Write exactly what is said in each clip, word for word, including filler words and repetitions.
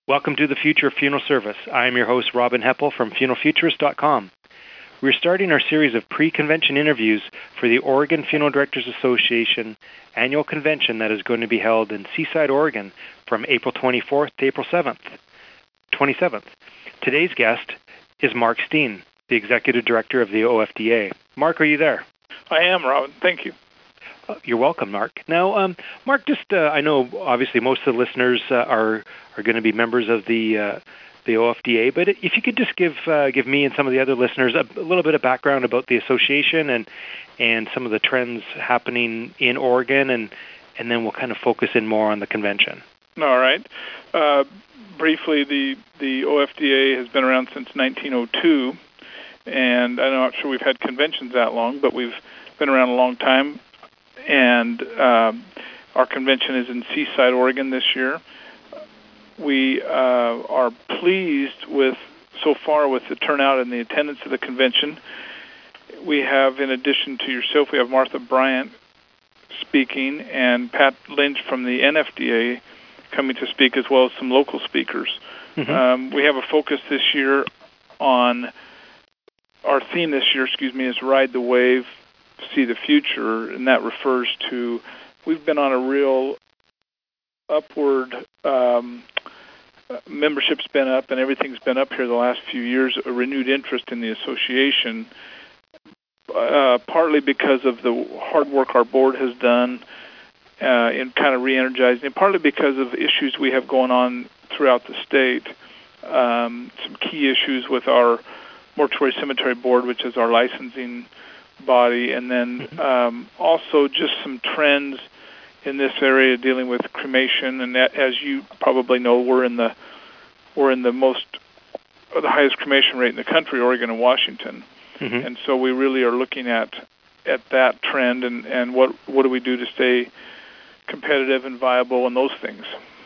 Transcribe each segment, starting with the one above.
Welcome to the Future of Funeral Service. I am your host, Robin Heppel from funeral futurist dot com. We're starting our series of pre-convention interviews for the Oregon Funeral Directors Association annual convention that is going to be held in Seaside, Oregon from April twenty-fourth to April seventh, twenty-seventh. Today's guest is Mark Steen, the Executive Director of the O F D A. Mark, are you there? I am, Robin. Thank you. Uh, you're welcome, Mark. Now, um, Mark, just uh, I know obviously most of the listeners uh, are are going to be members of the uh, the O F D A, but if you could just give uh, give me and some of the other listeners a, a little bit of background about the association and and some of the trends happening in Oregon, and and then we'll kind of focus in more on the convention. All right. Uh, briefly, the the O F D A has been around since nineteen oh two, and I'm not sure we've had conventions that long, but we've been around a long time. And um, our convention is in Seaside, Oregon this year. We uh, are pleased with, so far, with the turnout and the attendance of the convention. We have, in addition to yourself, we have Martha Bryant speaking and Pat Lynch from the N F D A coming to speak, as well as some local speakers. Mm-hmm. Um, we have a focus this year on, our theme this year, excuse me, is Ride the Wave, See the Future, and that refers to, we've been on a real upward, um, membership's been up and everything's been up here the last few years, a renewed interest in the association, uh, partly because of the hard work our board has done uh, in kind of re-energizing, and partly because of issues we have going on throughout the state. Um, some key issues with our Mortuary Cemetery Board, which is our licensing body, and then um, also just some trends in this area dealing with cremation. And that, as you probably know, we're in the we're in the most or the highest cremation rate in the country, Oregon and Washington. Mm-hmm. And so we really are looking at at that trend and, and what what do we do to stay competitive and viable and those things.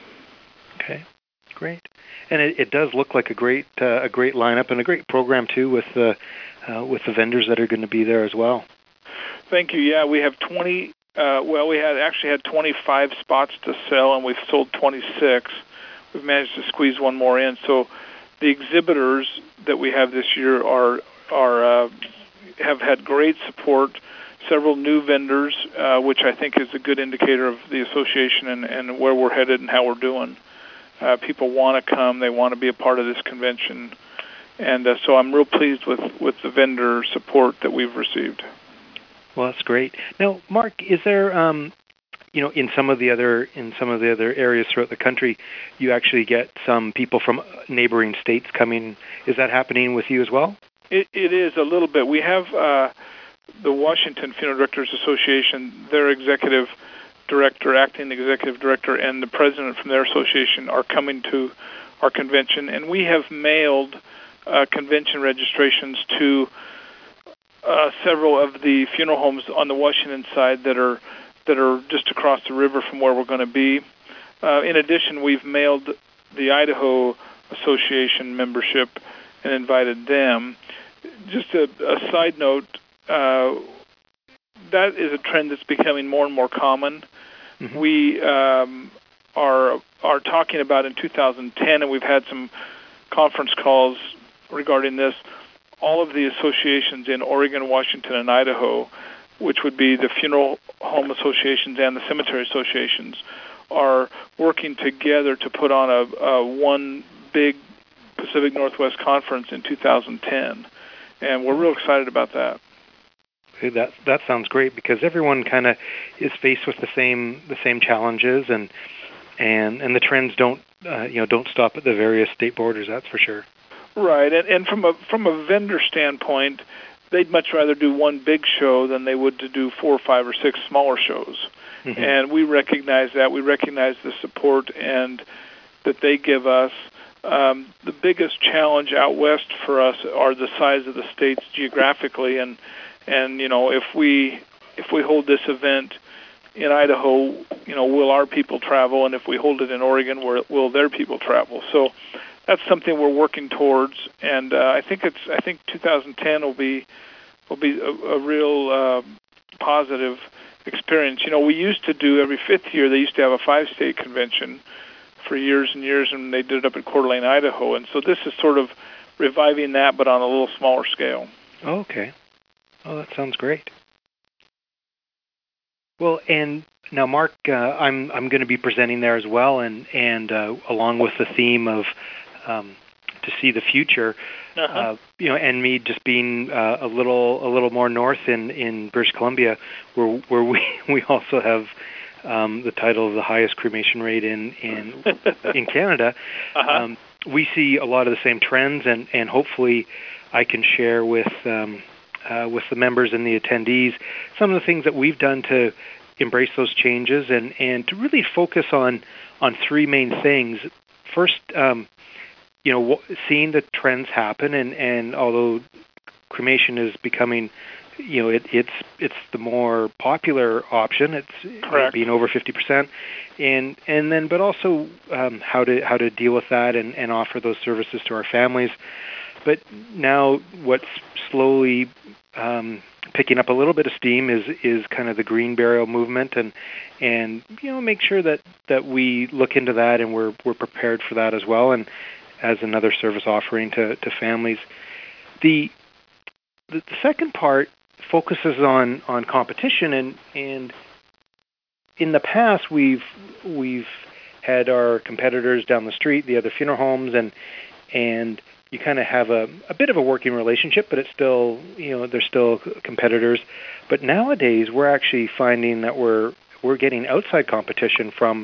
Okay, great. And it, it does look like a great uh, a great lineup and a great program too, with the uh, with the vendors that are going to be there as well. Thank you. Yeah, we have twenty. Uh, well, we had actually had twenty-five spots to sell, and we've sold twenty-six. We've managed to squeeze one more in. So the exhibitors that we have this year are are uh, have had great support. Several new vendors, uh, which I think is a good indicator of the association and, and where we're headed and how we're doing. Uh, people want to come. They want to be a part of this convention. And uh, so I'm real pleased with, with the vendor support that we've received. Well, that's great. Now, Mark, is there, um, you know, in some of the other in some of the other areas throughout the country, you actually get some people from neighboring states coming? Is that happening with you as well? It, it is a little bit. We have uh, the Washington Funeral Directors Association, their executive director, acting executive director, and the president from their association are coming to our convention, and we have mailed uh, convention registrations to uh, several of the funeral homes on the Washington side that are that are just across the river from where we're going to be. Uh, in addition, we've mailed the Idaho Association membership and invited them. Just a, a side note, uh, that is a trend that's becoming more and more common. Mm-hmm. We um, are are talking about in two thousand ten, and we've had some conference calls regarding this, all of the associations in Oregon, Washington, and Idaho, which would be the funeral home associations and the cemetery associations, are working together to put on a, a one big Pacific Northwest conference in two thousand ten, and we're real excited about that. That that sounds great, because everyone kind of is faced with the same the same challenges, and and and the trends don't uh, you know don't stop at the various state borders. That's for sure. Right, and and from a from a vendor standpoint, they'd much rather do one big show than they would to do four or five or six smaller shows, mm-hmm. and we recognize that. We recognize the support and that they give us. Um, the biggest challenge out west for us are the size of the states geographically, and and you know if we if we hold this event in Idaho, you know, will our people travel, and if we hold it in Oregon, will, will their people travel? So that's something we're working towards, and uh, I think it's I think two thousand ten will be will be a, a real uh, positive experience. You know, we used to do every fifth year. They used to have a five-state convention. for years and years, and they did it up at Coeur d'Alene, Idaho. And so this is sort of reviving that, but on a little smaller scale. Oh, okay. Oh, that sounds great. Well, and now, Mark, uh, I'm I'm going to be presenting there as well, and and uh, along with the theme of um, to see the future, uh-huh. uh, you know, and me just being uh, a little a little more north in, in British Columbia, where where we we also have um, the title of the highest cremation rate in in in Canada. Uh-huh. Um, we see a lot of the same trends, and, and hopefully, I can share with um, uh, with the members and the attendees some of the things that we've done to embrace those changes and, and to really focus on on three main things. First, um, you know, seeing the trends happen, and, and although cremation is becoming, you know, it, it's it's the more popular option. It's Correct. being over fifty percent, and and then but also um, how to how to deal with that and, and offer those services to our families. But now, what's slowly um, picking up a little bit of steam is is kind of the green burial movement, and and you know, make sure that, that we look into that and we're we're prepared for that as well, and as another service offering to, to families. The, the the second part focuses on, on competition, and and in the past we've we've had our competitors down the street, the other funeral homes, and and you kind of have a, a bit of a working relationship, but it's still, you know, they're still competitors. But nowadays, we're actually finding that we're we're getting outside competition from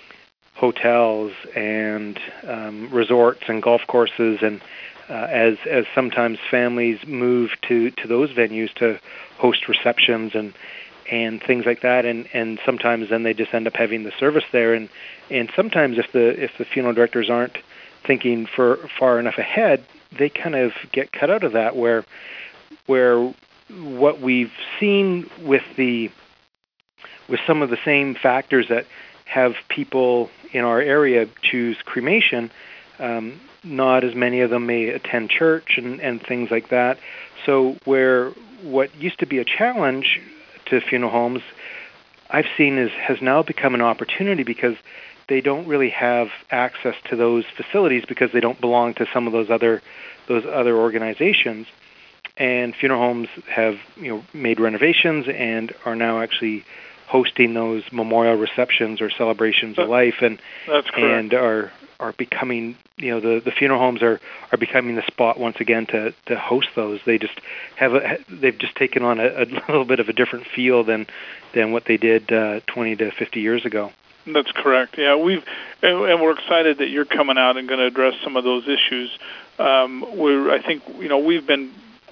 hotels and um, resorts and golf courses, and uh, as as sometimes families move to, to those venues to host receptions and and things like that, and, and sometimes then they just end up having the service there, and and sometimes if the if the funeral directors aren't thinking for far enough ahead, they kind of get cut out of that, where where what we've seen with the with some of the same factors that have people in our area choose cremation, um, not as many of them may attend church and, and things like that. So where what used to be a challenge to funeral homes, I've seen is has now become an opportunity, because they don't really have access to those facilities because they don't belong to some of those other those other organizations. And funeral homes have, you know, made renovations and are now actually hosting those memorial receptions or celebrations of life, and That's correct. and are are becoming, you know, the, the funeral homes are, are becoming the spot once again to, to host those. They just have a, they've just taken on a, a little bit of a different feel than than what they did uh, twenty to fifty years ago. That's correct. Yeah, we've and, and we're excited that you're coming out and going to address some of those issues. Um, we're, I think, you know, we've been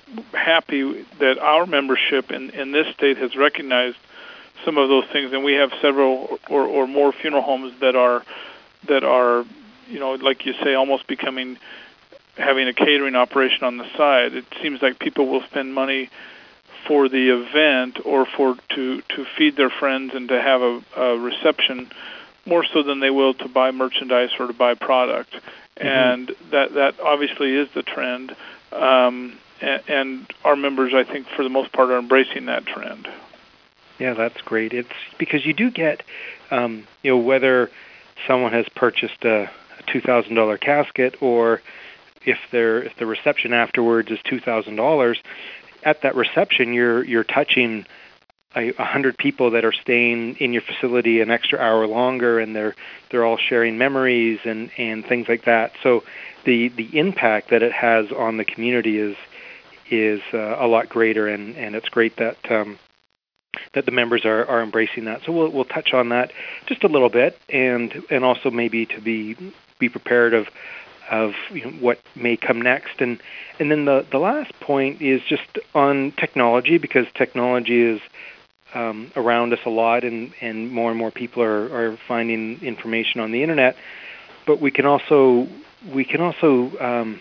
happy that our membership in, in this state has recognized some of those things, and we have several or, or more funeral homes that are that are, you know, like you say, almost becoming having a catering operation on the side. It seems like people will spend money for the event or for to, to feed their friends and to have a, a reception more so than they will to buy merchandise or to buy product. Mm-hmm. And that that obviously is the trend. Um, and, and our members, I think, for the most part, are embracing that trend. Yeah, that's great. It's because you do get, um, you know, whether someone has purchased a, a two thousand dollars casket, or if they're if the reception afterwards is two thousand dollars, at that reception you're you're touching a, a hundred people that are staying in your facility an extra hour longer, and they're they're all sharing memories and, and things like that. So the the impact that it has on the community is is uh, a lot greater, and, and it's great that um, that the members are, are embracing that. So we'll we'll touch on that just a little bit, and and also maybe to be be prepared of of you know, what may come next. And and then the, the last point is just on technology, because technology is um, around us a lot, and, and more and more people are, are finding information on the internet. But we can also we can also um,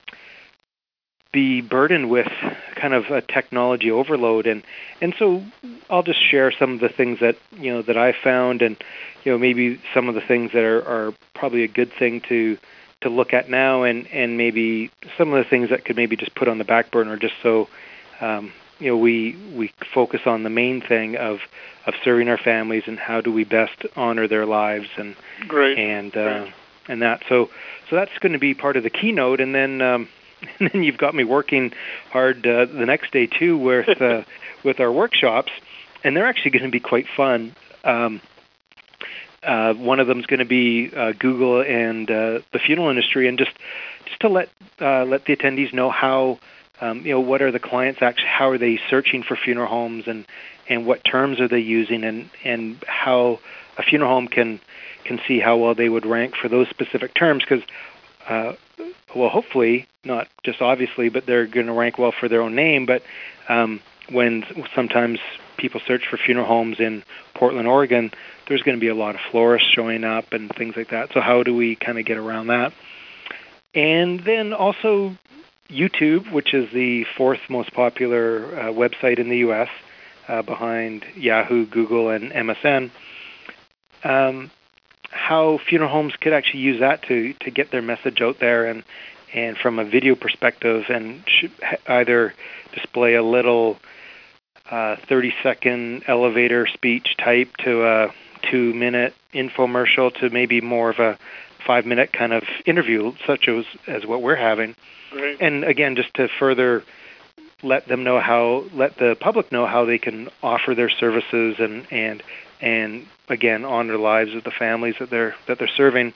be burdened with kind of a technology overload, and and so I'll just share some of the things that you know that I found, and you know maybe some of the things that are, are probably a good thing to to look at now, and, and maybe some of the things that could maybe just put on the back burner, just so um, you know we we focus on the main thing of of serving our families and how do we best honor their lives, and Great. and uh, Great. and that. So so that's going to be part of the keynote, and then um, and then you've got me working hard uh, the next day too with uh, with our workshops, and they're actually going to be quite fun. Um, uh, one of them is going to be uh, Google and uh, the funeral industry, and just just to let uh, let the attendees know how um, you know what are the clients actually, how are they searching for funeral homes, and and what terms are they using, and and how a funeral home can can see how well they would rank for those specific terms, because uh, well, hopefully not just obviously, but they're going to rank well for their own name. But um, when sometimes people search for funeral homes in Portland, Oregon, there's going to be a lot of florists showing up and things like that. So how do we kind of get around that? And then also YouTube, which is the fourth most popular uh, website in the U S uh, behind Yahoo, Google, and M S N. Um, how funeral homes could actually use that to, to get their message out there, and and from a video perspective, and should either display a little uh, thirty-second elevator speech type to a two-minute infomercial to maybe more of a five-minute kind of interview, such as, as what we're having. Great. And again, just to further let them know how, let the public know how they can offer their services, and and and again honor the lives of the families that they're that they're serving.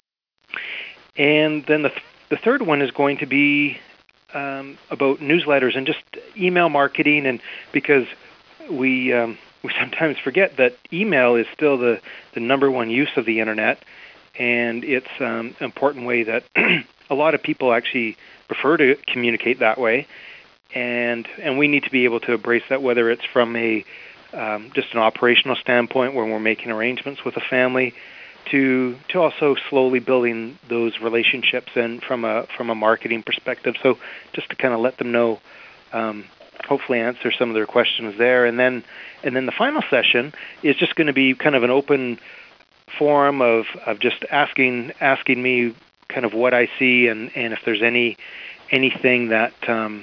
And then the th- the third one is going to be um, about newsletters and just email marketing, and because we um, we sometimes forget that email is still the, the number one use of the internet, and it's um, an important way that a lot of people actually prefer to communicate that way, and and we need to be able to embrace that, whether it's from a um, just an operational standpoint when we're making arrangements with a family, to to also slowly building those relationships, and from a from a marketing perspective. So just to kind of let them know, um, hopefully answer some of their questions there, and then and then the final session is just going to be kind of an open forum of, of just asking asking me kind of what I see, and, and if there's any anything that um,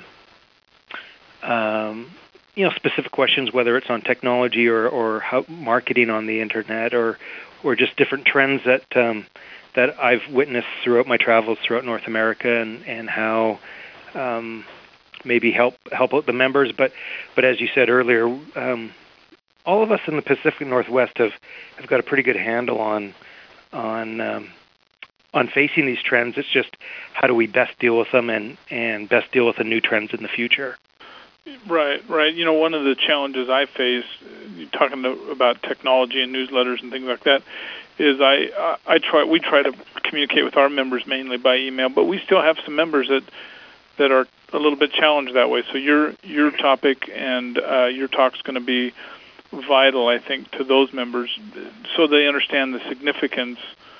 um, you know, specific questions, whether it's on technology or, or how marketing on the internet, or or just different trends that um, that I've witnessed throughout my travels throughout North America, and, and how um, maybe help help out the members. But but as you said earlier, um, all of us in the Pacific Northwest have, have got a pretty good handle on on um, on facing these trends. It's just how do we best deal with them, and, and best deal with the new trends in the future. Right, right. You know, one of the challenges I face, uh, talking to, about technology and newsletters and things like that, is I, I I try we try to communicate with our members mainly by email, but we still have some members that that are a little bit challenged that way. So your your topic and uh, your talk is going to be vital, I think, to those members, so they understand the significance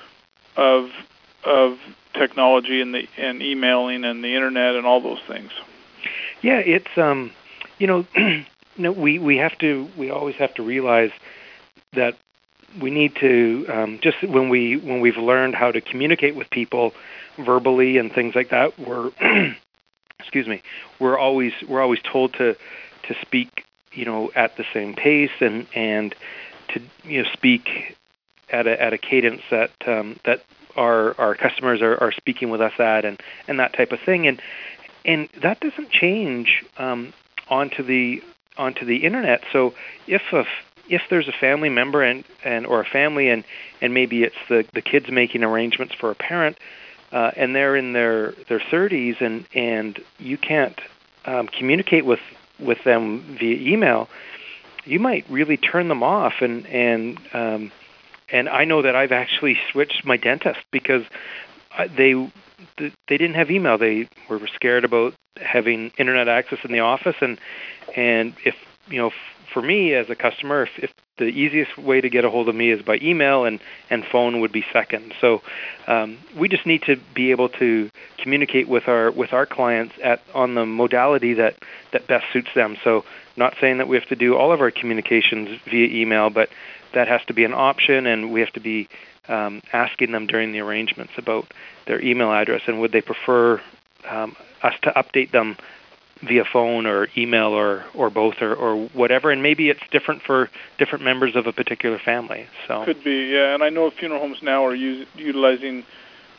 of of technology and the and emailing and the internet and all those things. Yeah, it's um, you know, you know, we, we have to we always have to realize that we need to um, just when we when we've learned how to communicate with people verbally and things like that, we're excuse me, we're always we're always told to to speak, you know, at the same pace, and and to, you know, speak at a at a cadence that um, that our our customers are, are speaking with us at, and, and that type of thing, and and that doesn't change um, onto the onto the internet. So if a, if there's a family member and, and or a family, and, and maybe it's the, the kids making arrangements for a parent, uh, and they're in their, their thirties, and, and you can't um, communicate with, with them via email, you might really turn them off. And and um, and I know that I've actually switched my dentist because they they didn't have email. They were scared about having internet access in the office, and and if you know, for me as a customer, if, if the easiest way to get a hold of me is by email, and, and phone would be second. So um, we just need to be able to communicate with our with our clients at on the modality that, that best suits them. So not saying that we have to do all of our communications via email, but that has to be an option, and we have to be um, asking them during the arrangements about their email address, and would they prefer um, us to update them via phone or email, or, or both, or, or whatever. And maybe it's different for different members of a particular family. So could be, yeah. And I know funeral homes now are use, utilizing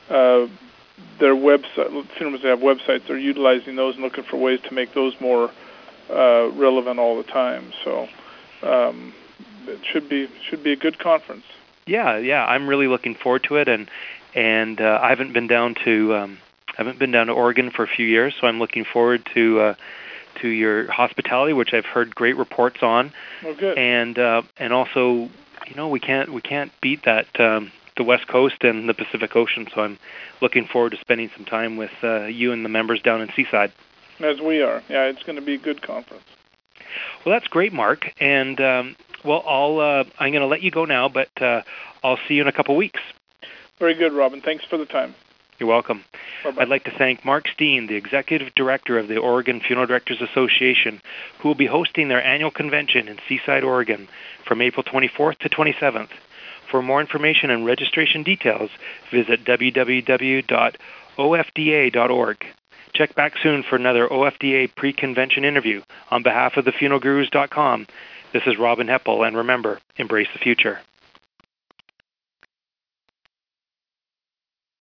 uh, their website, funerals that have websites, they're utilizing those and looking for ways to make those more uh, relevant all the time. So um, it should be should be a good conference. Yeah, yeah, I'm really looking forward to it, and and uh, I haven't been down to um, I haven't been down to Oregon for a few years, so I'm looking forward to uh, to your hospitality, which I've heard great reports on. Oh, good. And uh, and also, you know, we can't we can't beat that um, the West Coast and the Pacific Ocean. So I'm looking forward to spending some time with uh, you and the members down in Seaside. As we are, yeah, it's going to be a good conference. Well, that's great, Mark. And um, well, I'll uh, I'm going to let you go now, but uh, I'll see you in a couple weeks. Very good, Robin. Thanks for the time. You're welcome. Bye-bye. I'd like to thank Mark Steen, the Executive Director of the Oregon Funeral Directors Association, who will be hosting their annual convention in Seaside, Oregon from April twenty-fourth to twenty-seventh. For more information and registration details, visit w w w dot o f d a dot org. Check back soon for another O F D A pre-convention interview. On behalf of the funeral gurus dot com, this is Robin Heppel, and remember, embrace the future.